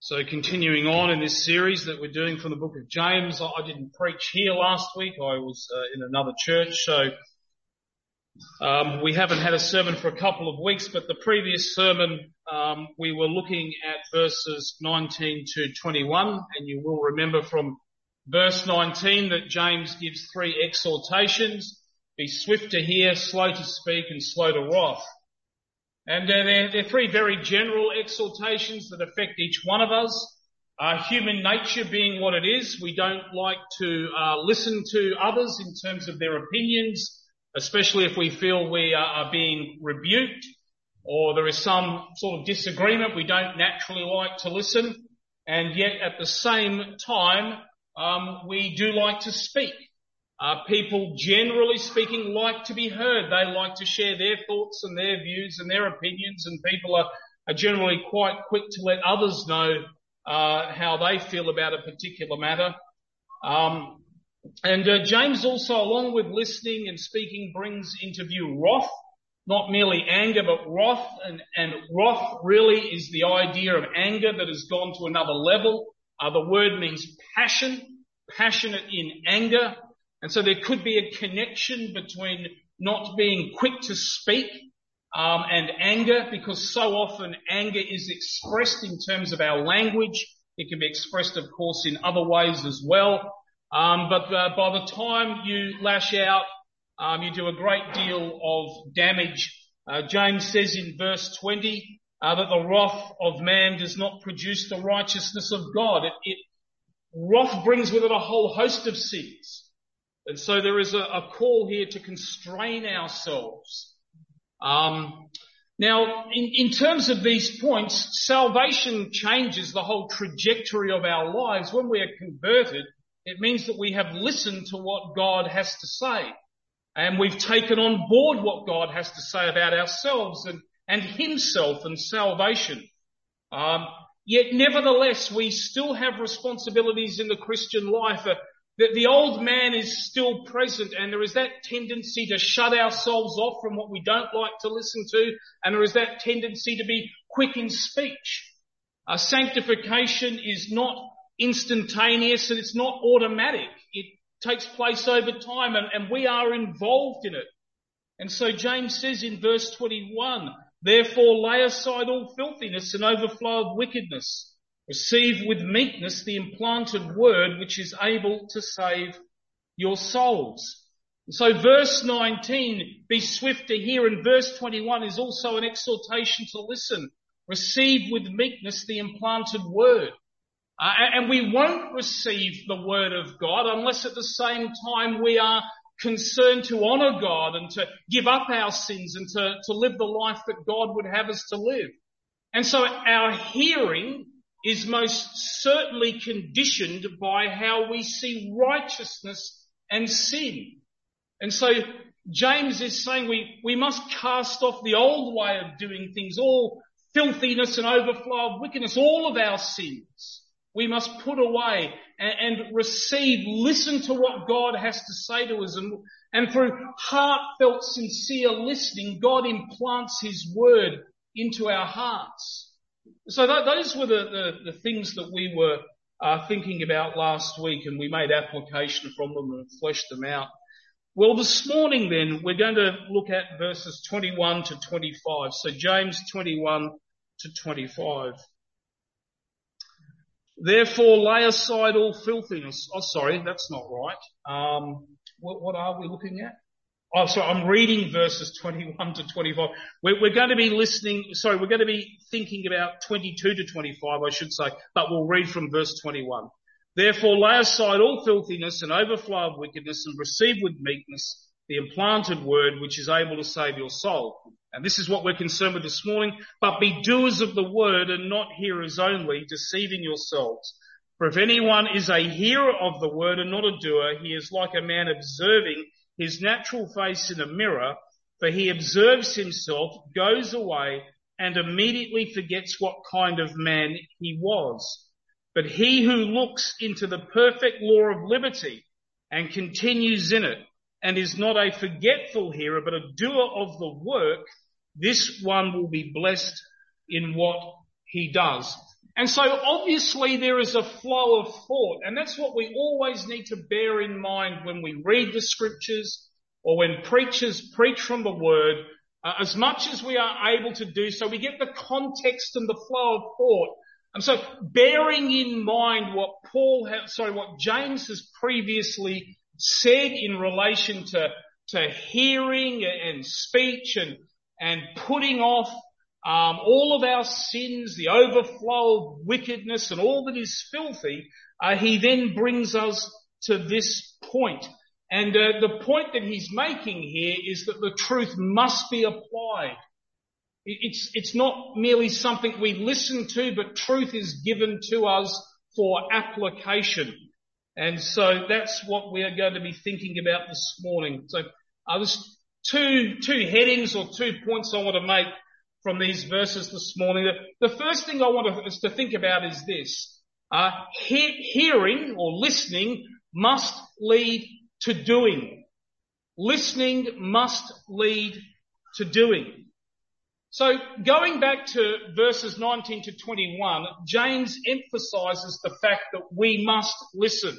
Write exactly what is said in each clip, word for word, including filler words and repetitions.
So continuing on in this series that we're doing from the book of James, I didn't preach here last week. I was uh, in another church, so um, we haven't had a sermon for a couple of weeks, but the previous sermon um, we were looking at verses nineteen to twenty-one, and you will remember from verse nineteen that James gives three exhortations: be swift to hear, slow to speak, and slow to wrath. And uh, they're, they're three very general exhortations that affect each one of us. Uh, human nature being what it is, we don't like to uh, listen to others in terms of their opinions, especially if we feel we are, are being rebuked or there is some sort of disagreement. We don't naturally like to listen. And yet at the same time, um, we do like to speak. Uh, people, generally speaking, like to be heard. They like to share their thoughts and their views and their opinions, and people are, are generally quite quick to let others know uh, how they feel about a particular matter. Um, and uh, James also, along with listening and speaking, brings into view wrath, not merely anger, but wrath. And, and wrath really is the idea of anger that has gone to another level. Uh, the word means passion, passionate in anger. And so there could be a connection between not being quick to speak um, and anger, because so often anger is expressed in terms of our language. It can be expressed, of course, in other ways as well. Um, but uh, by the time you lash out, um, you do a great deal of damage. Uh, James says in verse twenty uh, that the wrath of man does not produce the righteousness of God. It, it, wrath brings with it a whole host of sins. And so there is a, a call here to constrain ourselves. Um, now, in, in terms of these points, salvation changes the whole trajectory of our lives. When we are converted, it means that we have listened to what God has to say. And we've taken on board what God has to say about ourselves and, and himself and salvation. Um, yet nevertheless, we still have responsibilities in the Christian life. Uh, That the old man is still present, and there is that tendency to shut ourselves off from what we don't like to listen to, and there is that tendency to be quick in speech. Uh, sanctification is not instantaneous and it's not automatic. It takes place over time, and, and we are involved in it. And so James says in verse twenty-one, therefore lay aside all filthiness and overflow of wickedness. Receive with meekness the implanted word which is able to save your souls. So verse nineteen, be swift to hear, and verse twenty-one is also an exhortation to listen. Receive with meekness the implanted word. Uh, and we won't receive the word of God unless at the same time we are concerned to honour God and to give up our sins and to, to live the life that God would have us to live. And so our hearing is most certainly conditioned by how we see righteousness and sin. And so James is saying we, we must cast off the old way of doing things, all filthiness and overflow of wickedness, all of our sins. We must put away and, and receive, listen to what God has to say to us. And, and through heartfelt, sincere listening, God implants his word into our hearts. So that, those were the, the, the things that we were uh, thinking about last week, and we made application from them and fleshed them out. Well, this morning then, we're going to look at verses twenty-one to twenty-five. So James twenty-one to twenty-five. Therefore lay aside all filthiness. Oh, sorry, that's not right. Um, what, what are we looking at? Oh, sorry, I'm reading verses twenty-one to twenty-five. We're, we're going to be listening, sorry, we're going to be thinking about twenty-two to twenty-five, I should say, but we'll read from verse twenty-one. Therefore lay aside all filthiness and overflow of wickedness, and receive with meekness the implanted word which is able to save your soul. And this is what we're concerned with this morning. But be doers of the word and not hearers only, deceiving yourselves. For if anyone is a hearer of the word and not a doer, he is like a man observing his natural face in a mirror, for he observes himself, goes away, and immediately forgets what kind of man he was. But he who looks into the perfect law of liberty and continues in it, and is not a forgetful hearer, but a doer of the work, this one will be blessed in what he does. And so obviously there is a flow of thought, and that's what we always need to bear in mind when we read the scriptures or when preachers preach from the word. Uh, as much as we are able to do so, we get the context and the flow of thought. And so bearing in mind what Paul has, sorry, what James has previously said in relation to, to hearing and speech and, and putting off Um, all of our sins, the overflow of wickedness and all that is filthy, uh, he then brings us to this point. And uh, the point that he's making here is that the truth must be applied. It's, it's not merely something we listen to, but truth is given to us for application. And so that's what we are going to be thinking about this morning. So uh, there's two, two headings or two points I want to make from these verses this morning. The, the first thing I want us to think about is this. Uh, he, hearing or listening must lead to doing. Listening must lead to doing. So going back to verses nineteen to twenty-one, James emphasizes the fact that we must listen.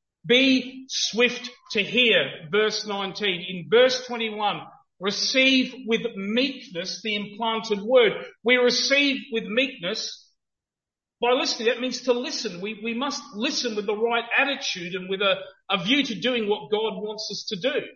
Be swift to hear, verse nineteen. In verse twenty-one, receive with meekness the implanted word. We receive with meekness by listening. That means to listen. We, we must listen with the right attitude and with a, a view to doing what God wants us to do.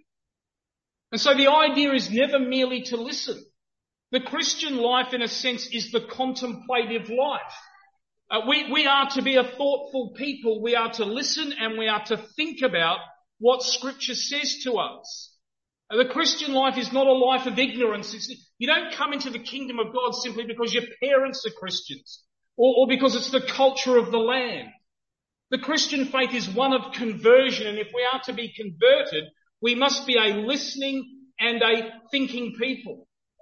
And so the idea is never merely to listen. The Christian life, in a sense, is the contemplative life. Uh, we, we are to be a thoughtful people. We are to listen and we are to think about what Scripture says to us. The Christian life is not a life of ignorance. It's, you don't come into the kingdom of God simply because your parents are Christians or, or because it's the culture of the land. The Christian faith is one of conversion, and if we are to be converted, we must be a listening and a thinking people.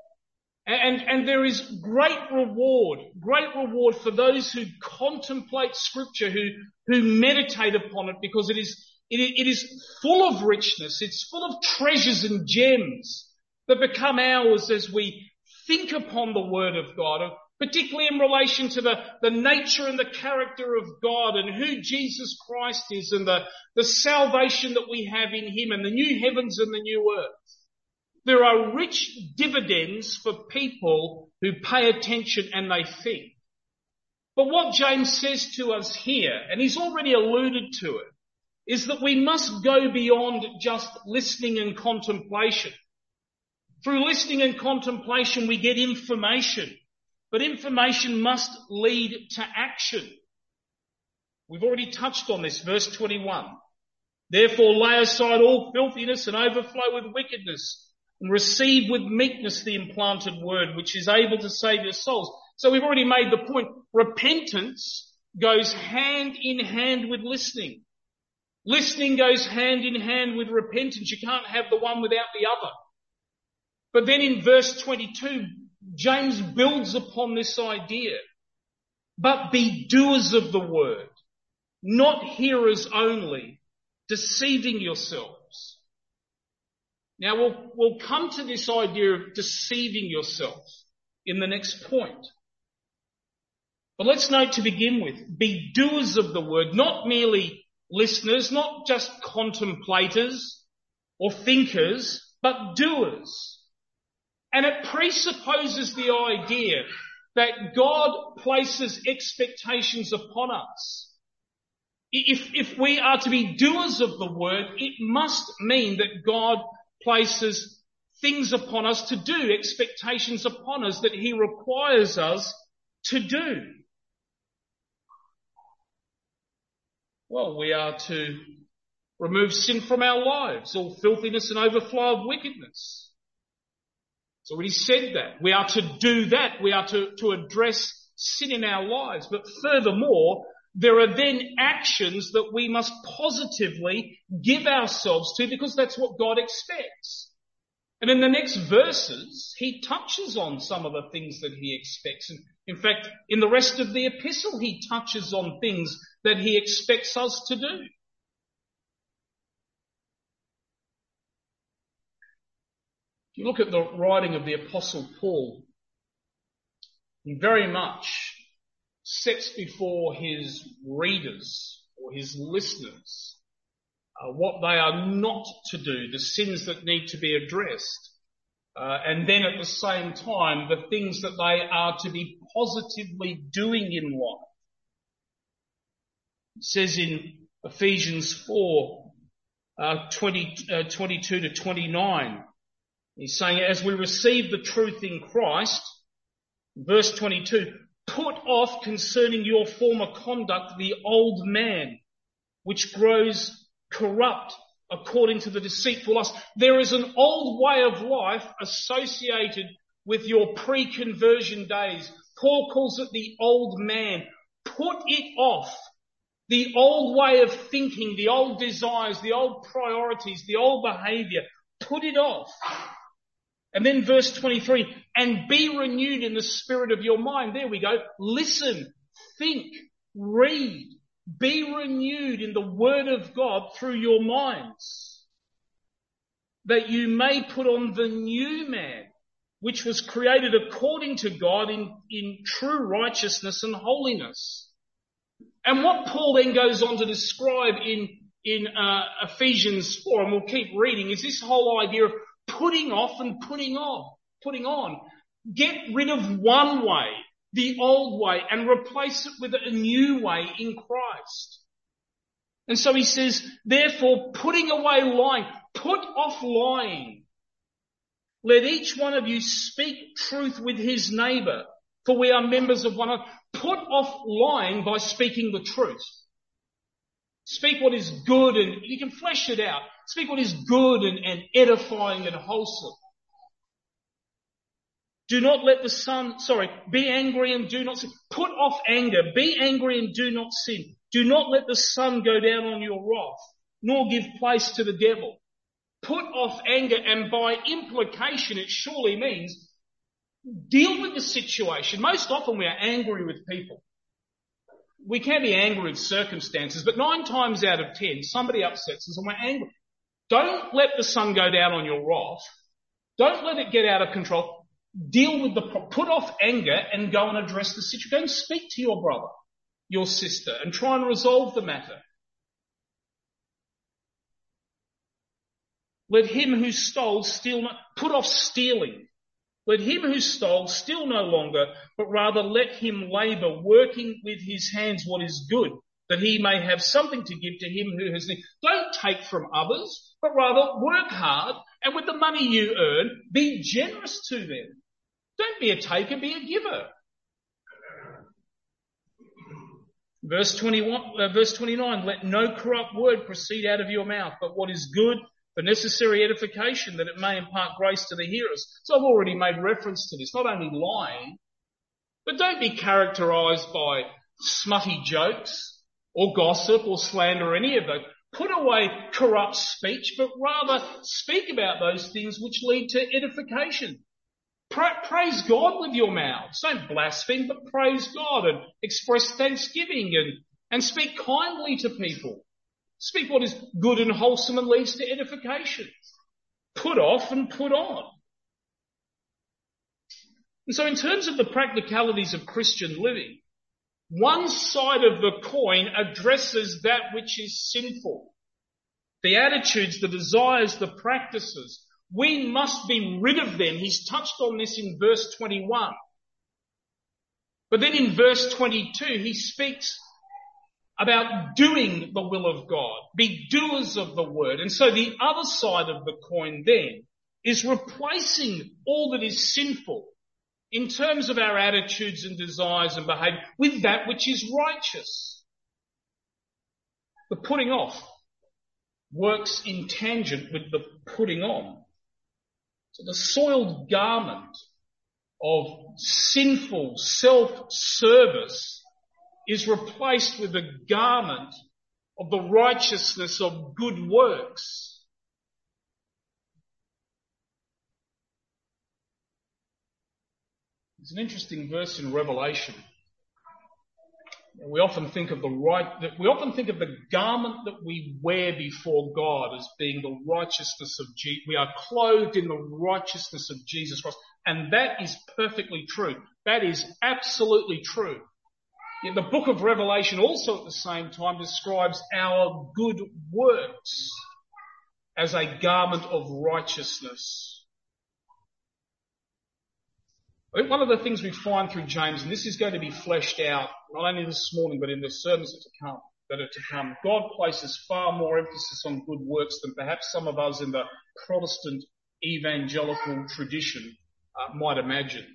And, and there is great reward, great reward for those who contemplate Scripture, who, who meditate upon it, because it is It, it is full of richness. It's full of treasures and gems that become ours as we think upon the Word of God, particularly in relation to the, the nature and the character of God and who Jesus Christ is and the, the salvation that we have in Him and the new heavens and the new earth. There are rich dividends for people who pay attention and they think. But what James says to us here, and he's already alluded to it, is that we must go beyond just listening and contemplation. Through listening and contemplation, we get information, but information must lead to action. We've already touched on this, verse twenty-one. Therefore lay aside all filthiness and overflow with wickedness, and receive with meekness the implanted word, which is able to save your souls. So we've already made the point. Repentance goes hand in hand with listening. Listening goes hand in hand with repentance. You can't have the one without the other. But then in verse twenty-two, James builds upon this idea. But be doers of the word, not hearers only, deceiving yourselves. Now we'll, we'll come to this idea of deceiving yourself in the next point. But let's note to begin with, be doers of the word, not merely listeners, not just contemplators or thinkers, but doers. And it presupposes the idea that God places expectations upon us. If, if we are to be doers of the word, it must mean that God places things upon us to do, expectations upon us that He requires us to do. Well, we are to remove sin from our lives, all filthiness and overflow of wickedness. It's already said that. We are to do that. We are to, to address sin in our lives. But furthermore, there are then actions that we must positively give ourselves to, because that's what God expects. And in the next verses, he touches on some of the things that he expects. And in fact, in the rest of the epistle, he touches on things that he expects us to do. If you look at the writing of the Apostle Paul, he very much sets before his readers or his listeners uh, what they are not to do, the sins that need to be addressed, uh, and then at the same time the things that they are to be positively doing in life. It says in Ephesians four, uh, twenty, uh, twenty-two to twenty-nine, he's saying, as we receive the truth in Christ, verse twenty-two, put off concerning your former conduct the old man, which grows corrupt according to the deceitful lust. There is an old way of life associated with your pre-conversion days. Paul calls it the old man. Put it off. The old way of thinking, the old desires, the old priorities, the old behaviour. Put it off. And then verse twenty-three, and be renewed in the spirit of your mind. There we go. Listen, think, read. Be renewed in the word of God through your minds, that you may put on the new man, which was created according to God in, in true righteousness and holiness. And what Paul then goes on to describe in, in uh, Ephesians four, and we'll keep reading, is this whole idea of putting off and putting on, putting on. Get rid of one way, the old way, and replace it with a new way in Christ. And so he says, therefore, putting away lying, put off lying. Let each one of you speak truth with his neighbour, for we are members of one another. Put off lying by speaking the truth. Speak what is good, and you can flesh it out. Speak what is good and, and edifying and wholesome. Do not let the sun, sorry, be angry and do not sin. Put off anger. Be angry and do not sin. Do not let the sun go down on your wrath, nor give place to the devil. Put off anger, and by implication it surely means deal with the situation. Most often we are angry with people. We can be angry with circumstances, but nine times out of ten, somebody upsets us and we're angry. Don't let the sun go down on your wrath. Don't let it get out of control. Deal with the, put off anger and go and address the situation. Go and speak to your brother, your sister, and try and resolve the matter. Let him who stole steal not, put off stealing. Let him who stole steal no longer, but rather let him labour, working with his hands what is good, that he may have something to give to him who has need. Don't take from others, but rather work hard, and with the money you earn, be generous to them. Don't be a taker, be a giver. Verse twenty-one, uh, verse twenty-nine, let no corrupt word proceed out of your mouth, but what is good for necessary edification, that it may impart grace to the hearers. So I've already made reference to this, not only lying, but don't be characterised by smutty jokes or gossip or slander or any of those. Put away corrupt speech, but rather speak about those things which lead to edification. Pra- praise God with your mouths. Don't blaspheme, but praise God and express thanksgiving and, and speak kindly to people. Speak what is good and wholesome and leads to edification. Put off and put on. And so in terms of the practicalities of Christian living, one side of the coin addresses that which is sinful. The attitudes, the desires, the practices. We must be rid of them. He's touched on this in verse twenty-one. But then in verse twenty-two, he speaks about doing the will of God. Be doers of the word. And so the other side of the coin then is replacing all that is sinful in terms of our attitudes and desires and behaviour with that which is righteous. The putting off works in tangent with the putting on. So the soiled garment of sinful self-service is replaced with a garment of the righteousness of good works. There's an interesting verse in Revelation. We often think of the right, we often think of the garment that we wear before God as being the righteousness of Jesus. We are clothed in the righteousness of Jesus Christ. And that is perfectly true. That is absolutely true. The book of Revelation also at the same time describes our good works as a garment of righteousness. I think one of the things we find through James, and this is going to be fleshed out not only this morning but in the sermons that are to come, that are to come, God places far more emphasis on good works than perhaps some of us in the Protestant evangelical tradition uh, might imagine.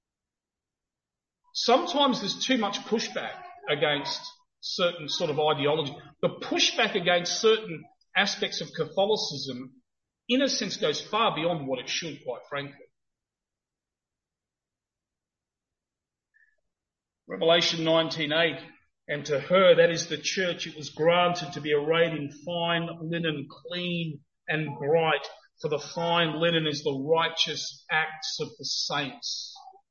Sometimes there's too much pushback against certain sort of ideology. The pushback against certain aspects of Catholicism, in a sense, goes far beyond what it should, quite frankly. Revelation nineteen eight, and to her, that is the church, it was granted to be arrayed in fine linen, clean and bright, for the fine linen is the righteous acts of the saints.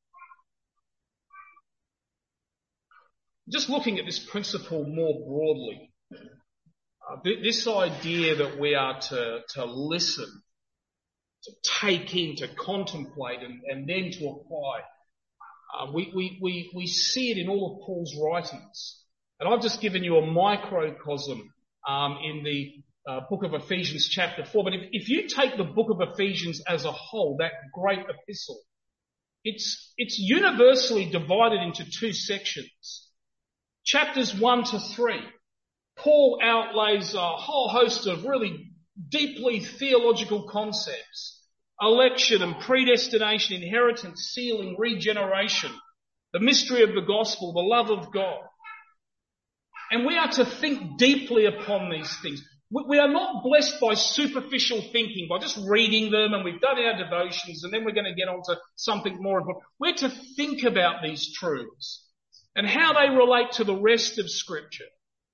Just looking at this principle more broadly, uh, th- this idea that we are to, to listen, to take in, to contemplate, and, and then to apply, uh, we, we, we, we see it in all of Paul's writings. And I've just given you a microcosm um, in the uh, book of Ephesians chapter four. But if, if you take the book of Ephesians as a whole, that great epistle, it's, it's universally divided into two sections. Chapters one to three, Paul outlays a whole host of really deeply theological concepts. Election and predestination, inheritance, sealing, regeneration, the mystery of the gospel, the love of God. And we are to think deeply upon these things. We are not blessed by superficial thinking, by just reading them and we've done our devotions and then we're going to get on to something more important. We're to think about these truths and how they relate to the rest of Scripture.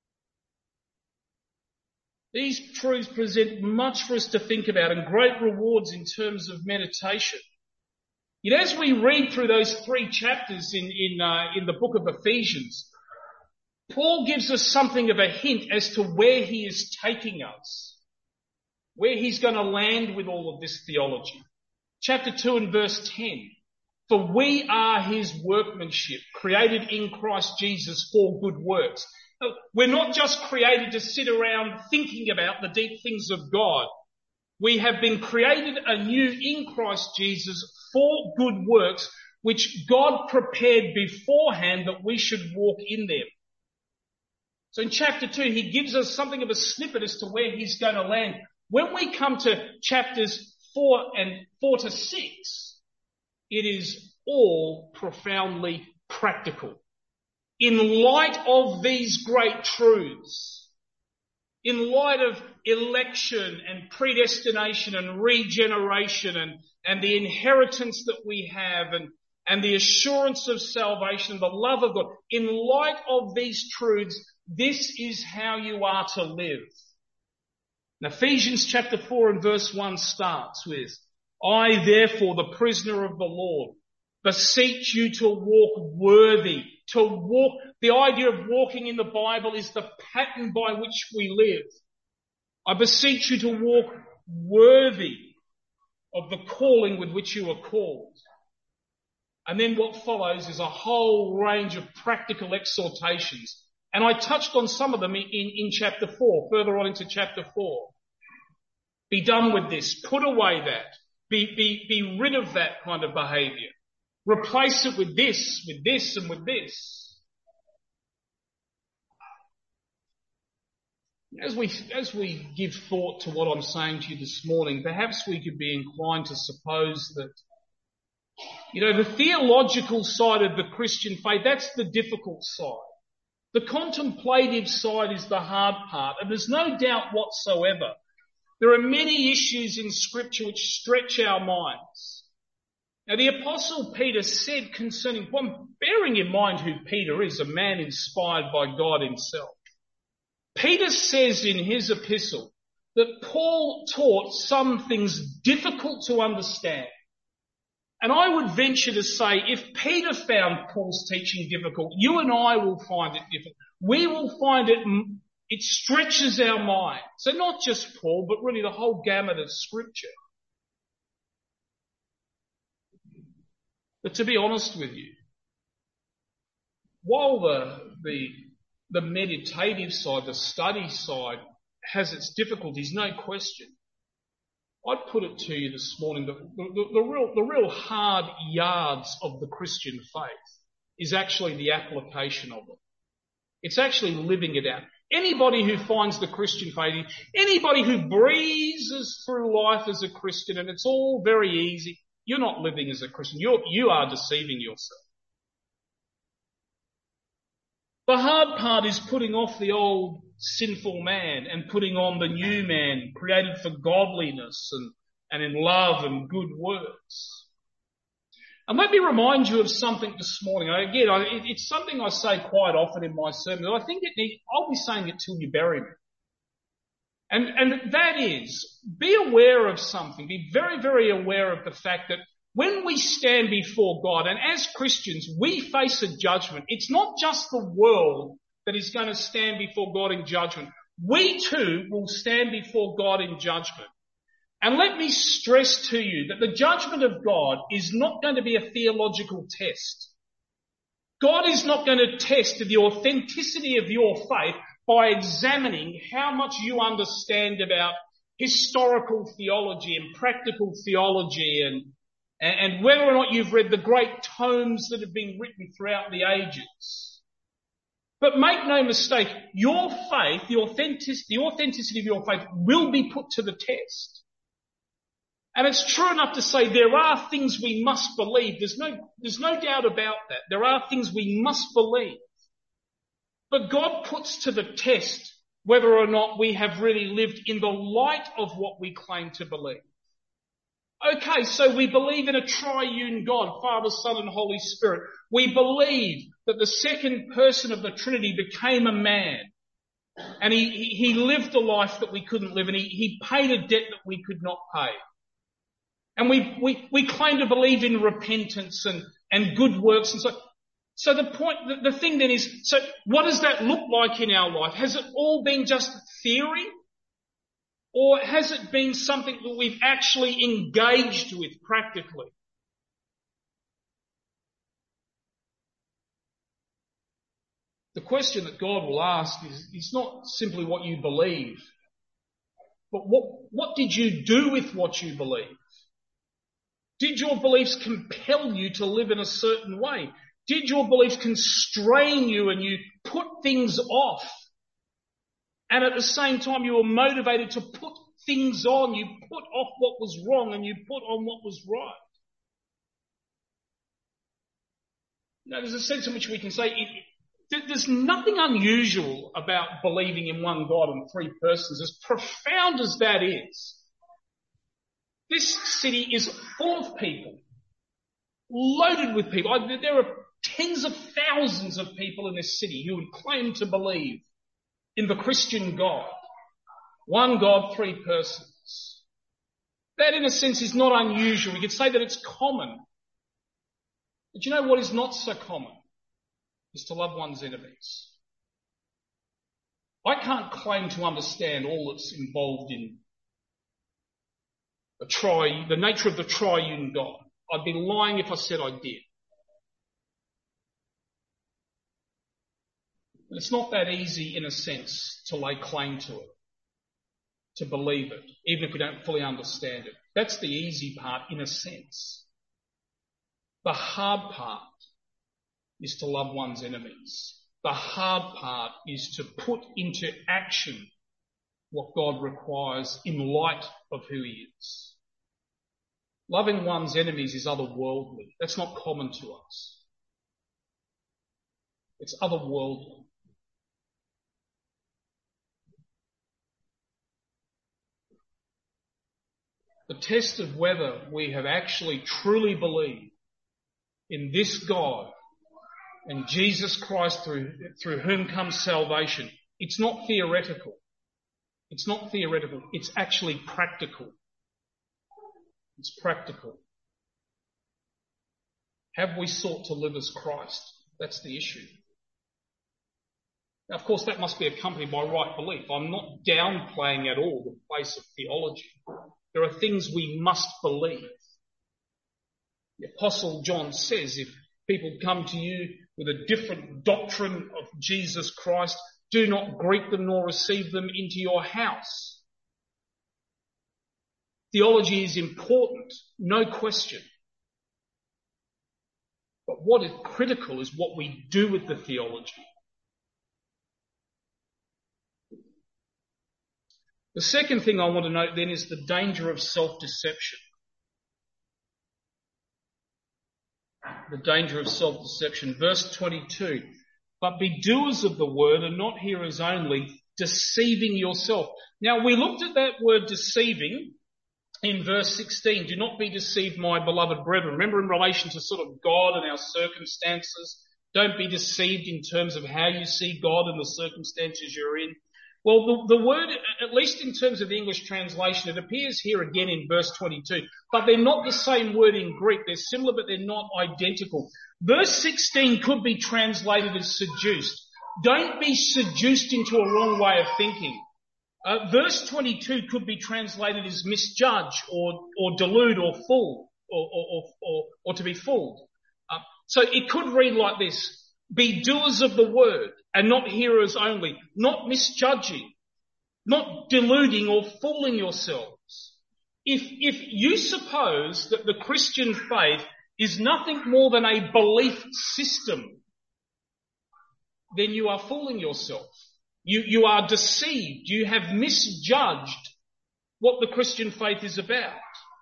These truths present much for us to think about and great rewards in terms of meditation. Yet as we read through those three chapters in, in, uh, in the book of Ephesians, Paul gives us something of a hint as to where he is taking us, where he's going to land with all of this theology. Chapter two and verse ten. For we are his workmanship, created in Christ Jesus for good works. We're not just created to sit around thinking about the deep things of God. We have been created anew in Christ Jesus for good works, which God prepared beforehand that we should walk in them. So in chapter two, he gives us something of a snippet as to where he's going to land. When we come to chapters four and four to six, it is all profoundly practical. In light of these great truths, in light of election and predestination and regeneration and, and the inheritance that we have and, and the assurance of salvation, the love of God, in light of these truths, this is how you are to live. And Ephesians chapter four and verse one starts with, I therefore, the prisoner of the Lord, beseech you to walk worthy, to walk. The idea of walking in the Bible is the pattern by which we live. I beseech you to walk worthy of the calling with which you are called. And then what follows is a whole range of practical exhortations. And I touched on some of them in, in, in chapter four, further on into chapter four. Be done with this. Put away that. Be, be, be rid of that kind of behaviour. Replace it with this, with this and with this. As we, as we give thought to what I'm saying to you this morning, perhaps we could be inclined to suppose that, you know, the theological side of the Christian faith, that's the difficult side. The contemplative side is the hard part, and there's no doubt whatsoever. There are many issues in Scripture which stretch our minds. Now the Apostle Peter said concerning, well, bearing in mind who Peter is, a man inspired by God himself. Peter says in his epistle that Paul taught some things difficult to understand. And I would venture to say if Peter found Paul's teaching difficult, you and I will find it difficult. We will find it, it stretches our mind. So not just Paul, but really the whole gamut of Scripture. But to be honest with you, while the, the, the meditative side, the study side, has its difficulties, no question. I'd put it to you this morning that the, the, the real, the real hard yards of the Christian faith is actually the application of it. It's actually living it out. Anybody who finds the Christian faith, anybody who breezes through life as a Christian and it's all very easy, you're not living as a Christian. You're, you are deceiving yourself. The hard part is putting off the old sinful man and putting on the new man created for godliness and, and in love and good works. And let me remind you of something this morning. Again, it's something I say quite often in my sermon. I think it need, I'll be saying it till you bury me. And, and that is, be aware of something. Be very, very aware of the fact that when we stand before God, and as Christians, we face a judgment. It's not just the world that is going to stand before God in judgment. We too will stand before God in judgment. And let me stress to you that the judgment of God is not going to be a theological test. God is not going to test the authenticity of your faith by examining how much you understand about historical theology and practical theology and and whether or not you've read the great tomes that have been written throughout the ages. But make no mistake, your faith, the authenticity, the authenticity of your faith will be put to the test. And it's true enough to say there are things we must believe. There's no, there's no doubt about that. There are things we must believe. But God puts to the test whether or not we have really lived in the light of what we claim to believe. Okay, so we believe in a triune God, Father, Son and Holy Spirit. We believe that the second person of the Trinity became a man and he, he, he lived a life that we couldn't live and he, he paid a debt that we could not pay. And we, we, we claim to believe in repentance and, and good works and so. So the point, the, the thing then is, so what does that look like in our life? Has it all been just theory? Or has it been something that we've actually engaged with practically? The question that God will ask is, is not simply what you believe, but what, what did you do with what you believe? Did your beliefs compel you to live in a certain way? Did your beliefs constrain you and you put things off? And at the same time, you were motivated to put things on. You put off what was wrong and you put on what was right. Now, there's a sense in which we can say it, there's nothing unusual about believing in one God and three persons, as profound as that is. This city is full of people, loaded with people. There are tens of thousands of people in this city who would claim to believe in the Christian God. One God, three persons. That in a sense is not unusual. We could say that it's common. But you know what is not so common? Is to love one's enemies. I can't claim to understand all that's involved in the tri, the nature of the triune God. I'd be lying if I said I did. It's not that easy, in a sense, to lay claim to it, to believe it, even if we don't fully understand it. That's the easy part, in a sense. The hard part is to love one's enemies. The hard part is to put into action what God requires in light of who He is. Loving one's enemies is otherworldly. That's not common to us. It's otherworldly. The test of whether we have actually truly believed in this God and Jesus Christ through, through whom comes salvation, it's not theoretical. It's not theoretical. It's actually practical. It's practical. Have we sought to live as Christ? That's the issue. Now, of course, that must be accompanied by right belief. I'm not downplaying at all the place of theology. There are things we must believe. The Apostle John says, if people come to you with a different doctrine of Jesus Christ, do not greet them nor receive them into your house. Theology is important, no question. But what is critical is what we do with the theology. The second thing I want to note then is the danger of self-deception. The danger of self-deception. Verse twenty-two. But be doers of the word and not hearers only, deceiving yourself. Now we looked at that word deceiving in verse sixteen. Do not be deceived, my beloved brethren. Remember, in relation to sort of God and our circumstances, don't be deceived in terms of how you see God and the circumstances you're in. Well, the, the word, at least in terms of the English translation, it appears here again in verse twenty-two, but they're not the same word in Greek. They're similar, but they're not identical. Verse sixteen could be translated as seduced. Don't be seduced into a wrong way of thinking. Uh, verse twenty-two could be translated as misjudge or, or delude or fool or, or, or, or, or to be fooled. Uh, so it could read like this. Be doers of the word and not hearers only, not misjudging, not deluding or fooling yourselves. If, if you suppose that the Christian faith is nothing more than a belief system, then you are fooling yourself. You, you are deceived. You have misjudged what the Christian faith is about.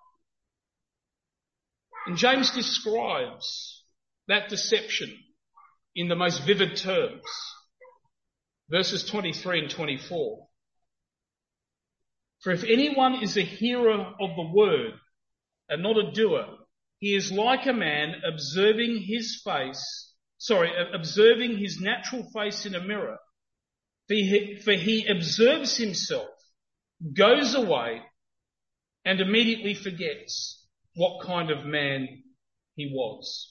And James describes that deception in the most vivid terms. Verses twenty-three and twenty-four. For if anyone is a hearer of the word and not a doer, he is like a man observing his face, sorry, observing his natural face in a mirror. For he, for he observes himself, goes away, and immediately forgets what kind of man he was.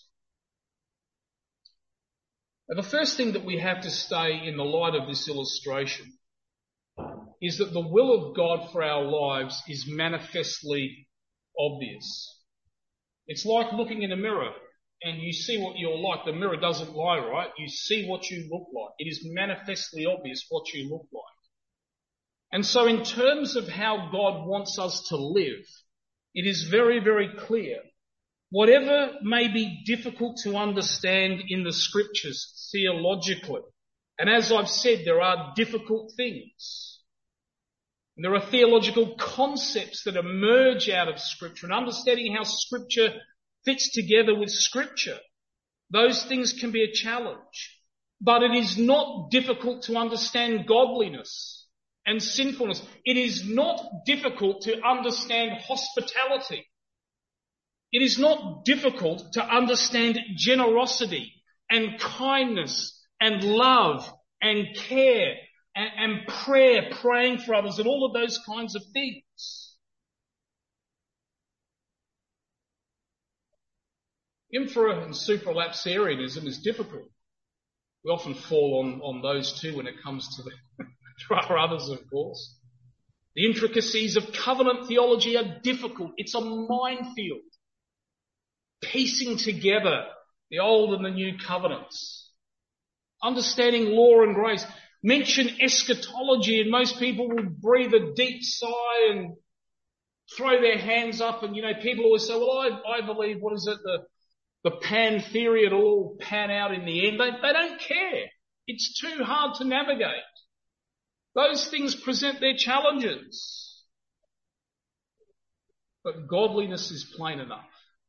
Now, the first thing that we have to say in the light of this illustration is that the will of God for our lives is manifestly obvious. It's like looking in a mirror and you see what you're like. The mirror doesn't lie, right? You see what you look like. It is manifestly obvious what you look like. And so in terms of how God wants us to live, it is very, very clear. Whatever may be difficult to understand in the scriptures theologically, and as I've said, there are difficult things. And there are theological concepts that emerge out of scripture, and understanding how scripture fits together with scripture. Those things can be a challenge. But it is not difficult to understand godliness and sinfulness. It is not difficult to understand hospitality. It is not difficult to understand generosity and kindness and love and care and, and prayer, praying for others and all of those kinds of things. Infra and supralapsarianism is difficult. We often fall on, on those two when it comes to the there are others, of course. The intricacies of covenant theology are difficult. It's a minefield. Piecing together the old and the new covenants. Understanding law and grace. Mention eschatology and most people will breathe a deep sigh and throw their hands up, and you know, people always say, well, I, I believe, what is it, the, the pan theory, it'll all pan out in the end. They, they don't care. It's too hard to navigate. Those things present their challenges. But godliness is plain enough.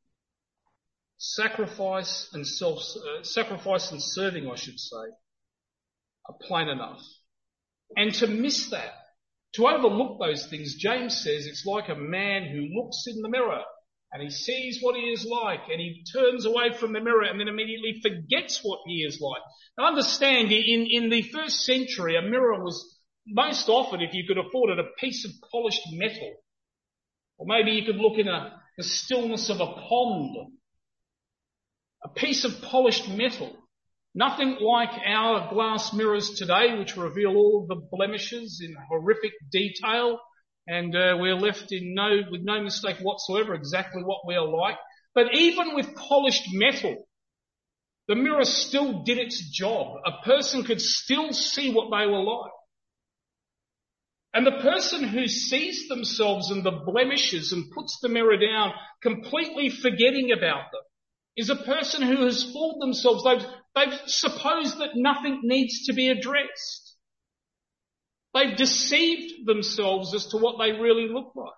Sacrifice and self, uh, sacrifice and serving, I should say, are plain enough. And to miss that, to overlook those things, James says it's like a man who looks in the mirror and he sees what he is like and he turns away from the mirror and then immediately forgets what he is like. Now understand, in, in the first century, a mirror was most often, if you could afford it, a piece of polished metal. Or maybe you could look in a, the stillness of a pond. A piece of polished metal. Nothing like our glass mirrors today, which reveal all of the blemishes in horrific detail, and uh, we're left in no, with no mistake whatsoever exactly what we are like. But even with polished metal, The mirror still did its job. A person could still see what they were like. And the person who sees themselves and the blemishes and puts the mirror down, completely forgetting about them, is a person who has fooled themselves. They've, they've supposed that nothing needs to be addressed. They've deceived themselves as to what they really look like.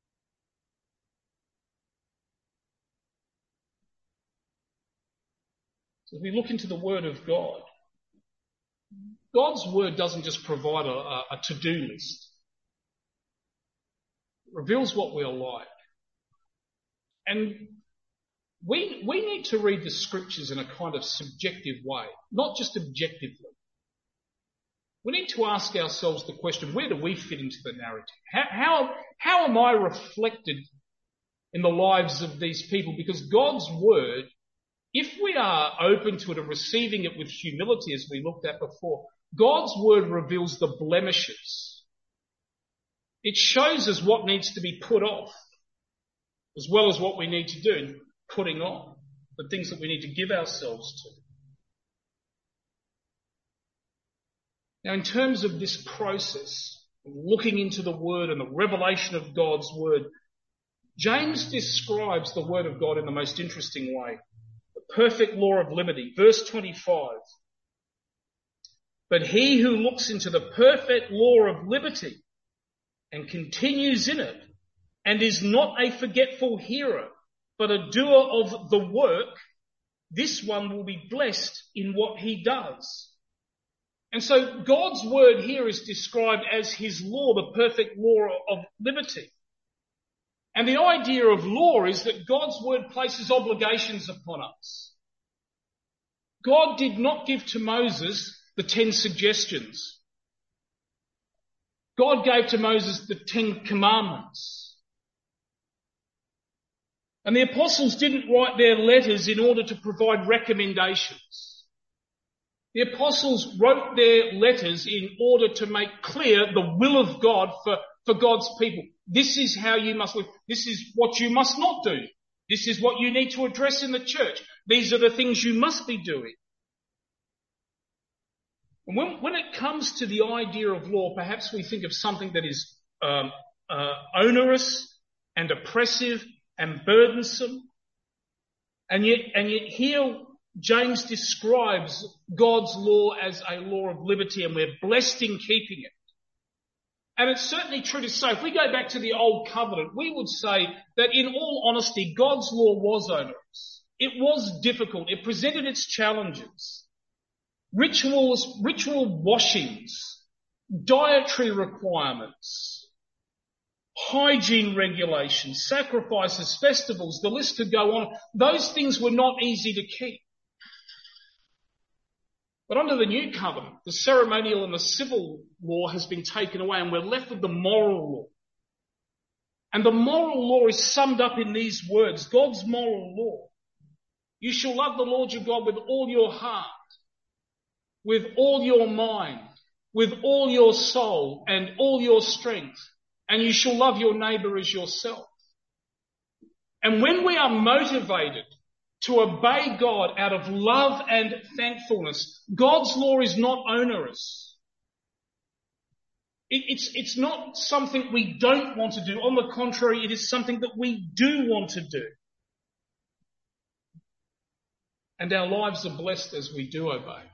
So if we look into the Word of God, God's Word doesn't just provide a, a, a to-do list. It reveals what we're like. And we, we need to read the Scriptures in a kind of subjective way, not just objectively. We need to ask ourselves the question, where do we fit into the narrative? How, how, how am I reflected in the lives of these people? Because God's Word, if we are open to it and receiving it with humility, as we looked at before, God's Word reveals the blemishes. It shows us what needs to be put off, as well as what we need to do in putting on, the things that we need to give ourselves to. Now, in terms of this process, looking into the Word and the revelation of God's Word, James describes the Word of God in the most interesting way. The perfect law of liberty. Verse twenty-five. But he who looks into the perfect law of liberty and continues in it, and is not a forgetful hearer, but a doer of the work, this one will be blessed in what he does. And so God's Word here is described as his law, the perfect law of liberty. And the idea of law is that God's Word places obligations upon us. God did not give to Moses the ten suggestions. God gave to Moses the Ten Commandments. And the apostles didn't write their letters in order to provide recommendations. The apostles wrote their letters in order to make clear the will of God for, for God's people. This is how you must live. This is what you must not do. This is what you need to address in the church. These are the things you must be doing. And when, when it comes to the idea of law, perhaps we think of something that is um, uh, onerous and oppressive and burdensome. And yet, and yet here James describes God's law as a law of liberty, and we're blessed in keeping it. And it's certainly true to say, if we go back to the Old Covenant, we would say that in all honesty, God's law was onerous. It was difficult. It presented its challenges. Rituals, ritual washings, dietary requirements, hygiene regulations, sacrifices, festivals, the list could go on. Those things were not easy to keep. But under the New Covenant, the ceremonial and the civil law has been taken away, and we're left with the moral law. And the moral law is summed up in these words, God's moral law. You shall love the Lord your God with all your heart, with all your mind, with all your soul and all your strength, and you shall love your neighbour as yourself. And when we are motivated to obey God out of love and thankfulness, God's law is not onerous. It, it's, it's not something we don't want to do. On the contrary, it is something that we do want to do. And our lives are blessed as we do obey.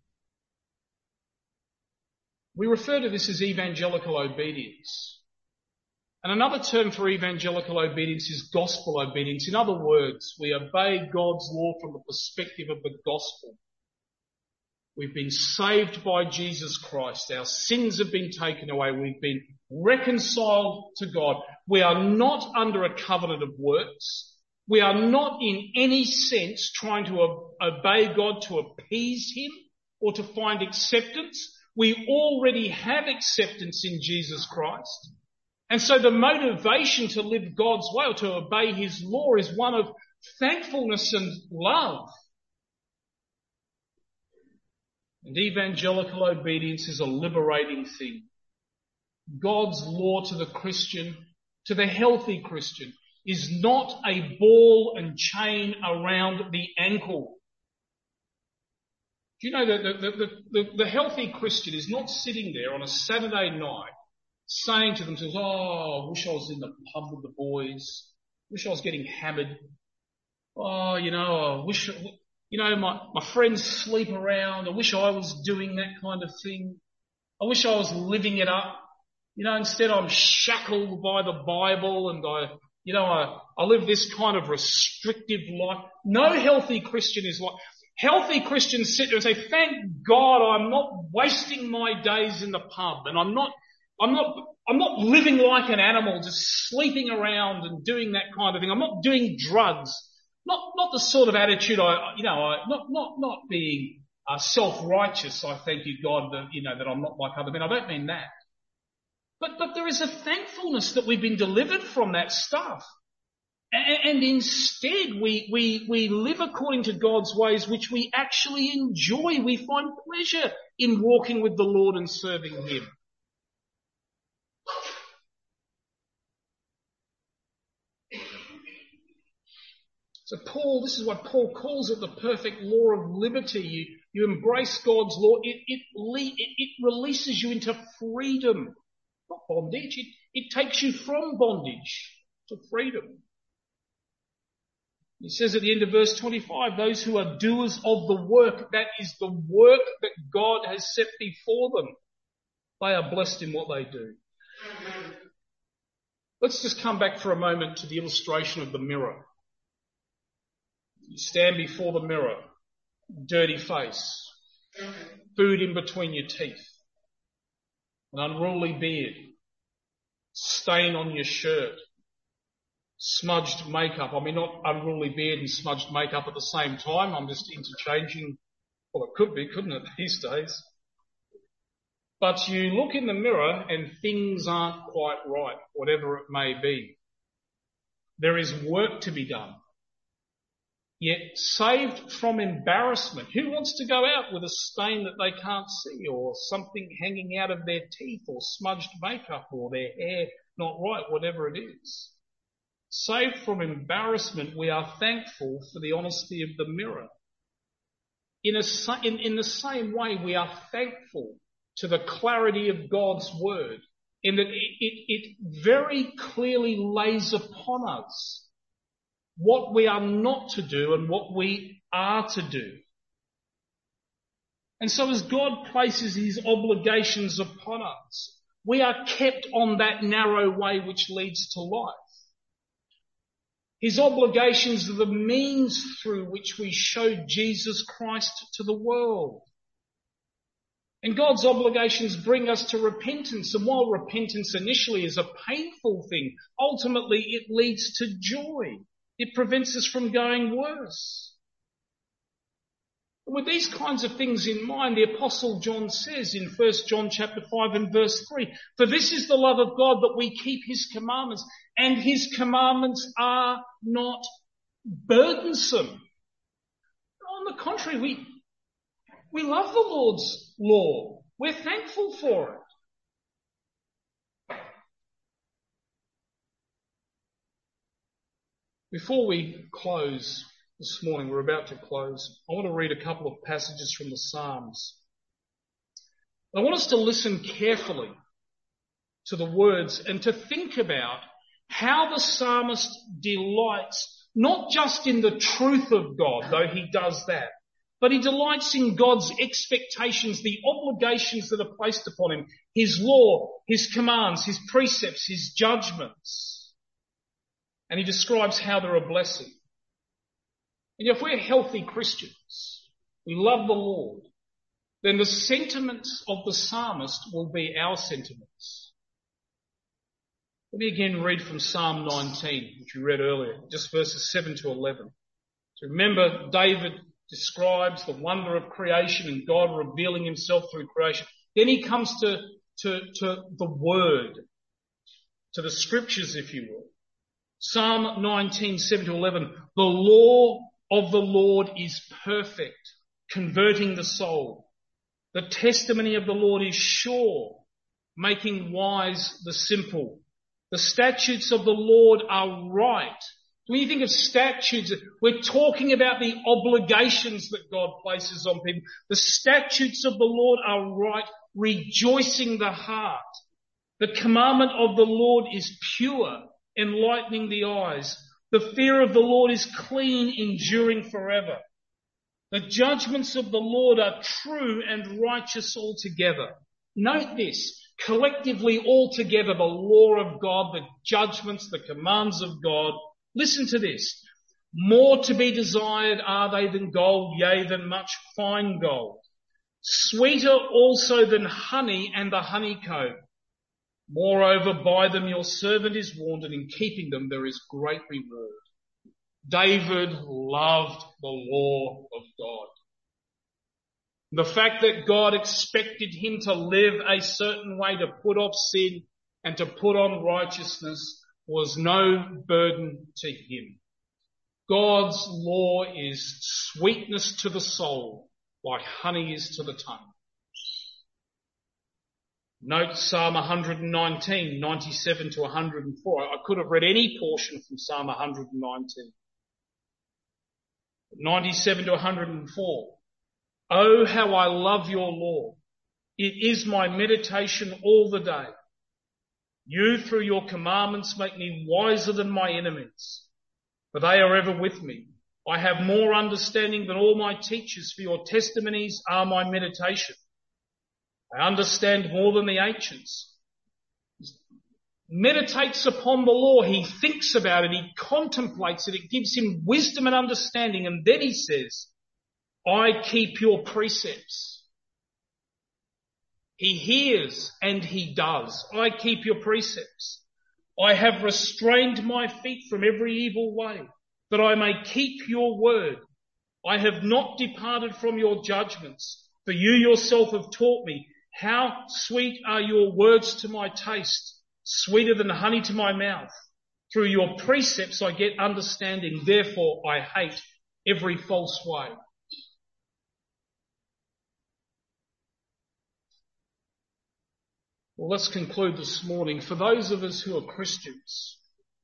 We refer to this as evangelical obedience. And another term for evangelical obedience is gospel obedience. In other words, we obey God's law from the perspective of the gospel. We've been saved by Jesus Christ. Our sins have been taken away. We've been reconciled to God. We are not under a covenant of works. We are not in any sense trying to obey God to appease him or to find acceptance. We already have acceptance in Jesus Christ. And so the motivation to live God's way or to obey his law is one of thankfulness and love. And evangelical obedience is a liberating thing. God's law to the Christian, to the healthy Christian, is not a ball and chain around the ankle. Do you know that the, the, the, the healthy Christian is not sitting there on a Saturday night saying to themselves, oh, I wish I was in the pub with the boys. Wish I was getting hammered. Oh, you know, I wish, you know, my, my friends sleep around. I wish I was doing that kind of thing. I wish I was living it up. You know, instead I'm shackled by the Bible and I, you know, I, I live this kind of restrictive life. No healthy Christian is like, healthy Christians sit there and say, thank God I'm not wasting my days in the pub and I'm not, I'm not, I'm not living like an animal, just sleeping around and doing that kind of thing. I'm not doing drugs. Not, not the sort of attitude I, you know, I, not, not, not being uh, self-righteous. I thank you, God, that, you know, that I'm not like other men. I don't mean that. But, but there is a thankfulness that we've been delivered from that stuff. And, and instead we, we, we live according to God's ways, which we actually enjoy. We find pleasure in walking with the Lord and serving Him. So Paul, this is what Paul calls it, the perfect law of liberty. You, you embrace God's law. It, it, it, it releases you into freedom, not bondage. It, it takes you from bondage to freedom. He says at the end of verse twenty-five, those who are doers of the work, that is the work that God has set before them, they are blessed in what they do. Let's just come back for a moment to the illustration of the mirror. You stand before the mirror, dirty face, food in between your teeth, an unruly beard, stain on your shirt, smudged makeup. I mean, not unruly beard and smudged makeup at the same time. I'm just interchanging. Well, it could be, couldn't it, these days? But you look in the mirror and things aren't quite right, whatever it may be. There is work to be done. Yet saved from embarrassment. Who wants to go out with a stain that they can't see or something hanging out of their teeth or smudged makeup or their hair not right, whatever it is? Saved from embarrassment, we are thankful for the honesty of the mirror. In, a, in, in the same way, we are thankful to the clarity of God's word in that it, it, it very clearly lays upon us what we are not to do and what we are to do. And so as God places His obligations upon us, we are kept on that narrow way which leads to life. His obligations are the means through which we show Jesus Christ to the world. And God's obligations bring us to repentance. And while repentance initially is a painful thing, ultimately it leads to joy. It prevents us from going worse. With these kinds of things in mind, the Apostle John says in First John chapter five and verse three, for this is the love of God that we keep His commandments, and His commandments are not burdensome. On the contrary, we, we love the Lord's law. We're thankful for it. Before we close this morning, we're about to close, I want to read a couple of passages from the Psalms. I want us to listen carefully to the words and to think about how the psalmist delights not just in the truth of God, though he does that, but he delights in God's expectations, the obligations that are placed upon him, His law, His commands, His precepts, His judgments. And he describes how they're a blessing. And if we're healthy Christians, we love the Lord, then the sentiments of the psalmist will be our sentiments. Let me again read from Psalm nineteen, which we read earlier, just verses seven to eleven. So remember, David describes the wonder of creation and God revealing Himself through creation. Then he comes to, to, to the Word, to the Scriptures, if you will. Psalm nineteen, seven to eleven. The law of the Lord is perfect, converting the soul. The testimony of the Lord is sure, making wise the simple. The statutes of the Lord are right, When you think of statutes, we're talking about the obligations that God places on people. The statutes of the Lord are right, rejoicing the heart. The commandment of the Lord is pure, enlightening the eyes. The fear of the Lord is clean, enduring forever. The judgments of the Lord are true and righteous altogether. Note this, collectively altogether, the law of God, the judgments, the commands of God. Listen to this. More to be desired are they than gold, yea, than much fine gold. Sweeter also than honey and the honeycomb. Moreover, by them your servant is warned, and in keeping them there is great reward. David loved the law of God. The fact that God expected him to live a certain way, to put off sin and to put on righteousness, was no burden to him. God's law is sweetness to the soul, like honey is to the tongue. Note Psalm one nineteen, ninety-seven to one hundred four. I could have read any portion from Psalm one nineteen. ninety-seven to one hundred four. Oh, how I love your law. It is my meditation all the day. You, through your commandments, make me wiser than my enemies, for they are ever with me. I have more understanding than all my teachers, for your testimonies are my meditation. I understand more than the ancients. He meditates upon the law. He thinks about it. He contemplates it. It gives him wisdom and understanding. And then he says, I keep your precepts. He hears and he does. I keep your precepts. I have restrained my feet from every evil way, that I may keep your word. I have not departed from your judgments, for you yourself have taught me. How sweet are your words to my taste, sweeter than honey to my mouth. Through your precepts I get understanding, therefore I hate every false way. Well, let's conclude this morning. For those of us who are Christians,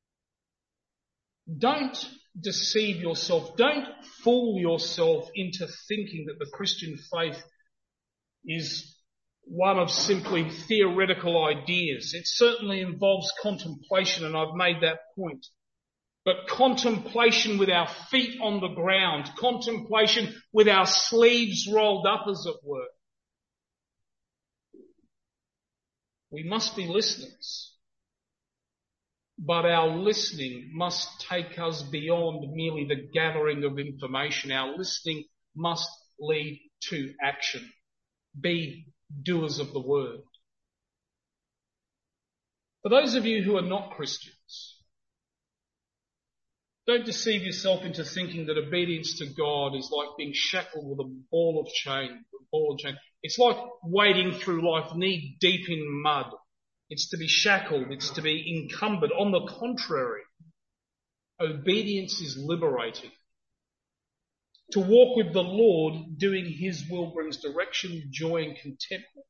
don't deceive yourself. Don't fool yourself into thinking that the Christian faith is one of simply theoretical ideas. It certainly involves contemplation, and I've made that point. But contemplation with our feet on the ground, contemplation with our sleeves rolled up, as it were. We must be listeners, but our listening must take us beyond merely the gathering of information. Our listening must lead to action. Be doers of the word. For those of you who are not Christians, don't deceive yourself into thinking that obedience to God is like being shackled with a ball of chain, a ball of chain. It's like wading through life knee deep in mud. It's to be shackled. It's to be encumbered. On the contrary, obedience is liberating. To walk with the Lord, doing his will, brings direction, joy and contentment.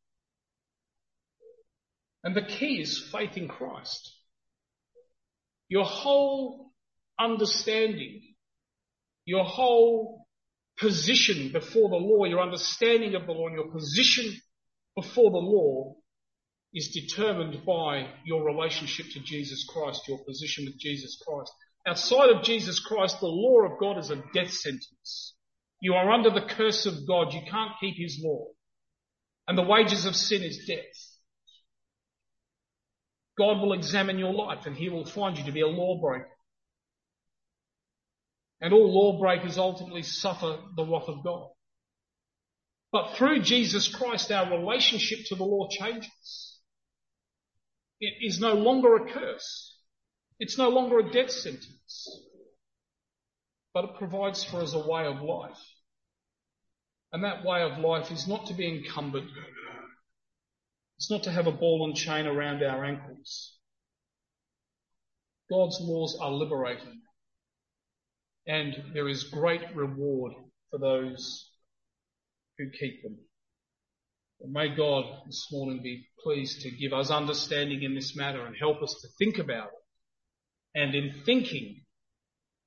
And the key is faith in Christ. Your whole understanding, your whole position before the law, your understanding of the law and your position before the law is determined by your relationship to Jesus Christ, your position with Jesus Christ. Outside of Jesus Christ, the law of God is a death sentence. You are under the curse of God. You can't keep his law. And the wages of sin is death. God will examine your life and he will find you to be a lawbreaker. And all lawbreakers ultimately suffer the wrath of God. But through Jesus Christ, our relationship to the law changes. It is no longer a curse. It's no longer a death sentence. But it provides for us a way of life. And that way of life is not to be encumbered. It's not to have a ball and chain around our ankles. God's laws are liberating. And there is great reward for those who keep them. And may God this morning be pleased to give us understanding in this matter and help us to think about it. And in thinking,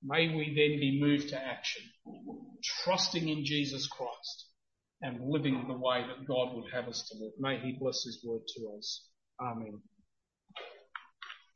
May we then be moved to action, trusting in Jesus Christ and living the way that God would have us to live. May he bless his word to us. Amen.